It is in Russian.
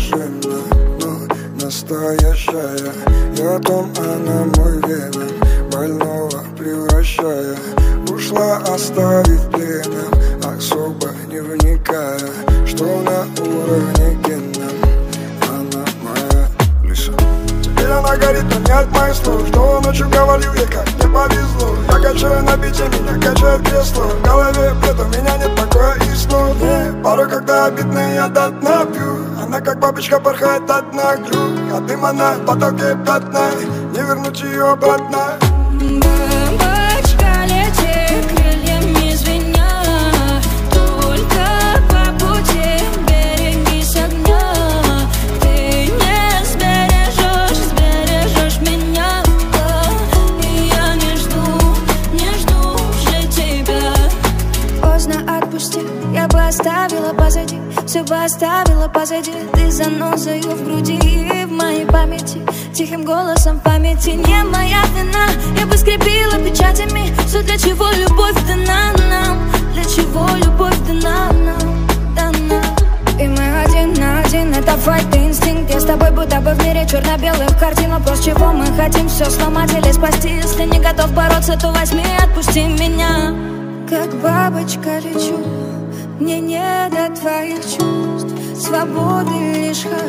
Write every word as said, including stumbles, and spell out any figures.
машина, но настоящая. Я том, она мой веном, больного превращая. Ушла, оставив пленом, особо не вникая, что на уровне генном она моя Лиса. Теперь она горит, но не от моих слов, что ночью говорил ей, как не повезло. Я качаю на бите, меня качает кресло. В голове бред, у меня нет покоя и снов. Порой, когда обидно, я до дна пью. Она как бабочка порхает от наглю. А дым она в потоке пятна, не вернуть ее обратно. Бабочка, лети крыльями звеня, только по пути берегись огня. Ты не сбережешь, сбережешь меня, и я не жду, не жду уже тебя. Поздно отпусти, я бы оставила позади, все бы оставила позади. Ты занозою в груди и в моей памяти, тихим голосом в памяти. Не моя вина, я бы скрепила печатями все, для чего любовь дана нам, для чего любовь дана нам, дана. И мы один на один, это файт и инстинкт. Я с тобой будто бы в мире черно-белых картин. Вопрос, чего мы хотим, все сломать или спасти. Если не готов бороться, то возьми и отпусти меня. Как бабочка лечу, мне не до твоих чувств, свободы лишь хочу.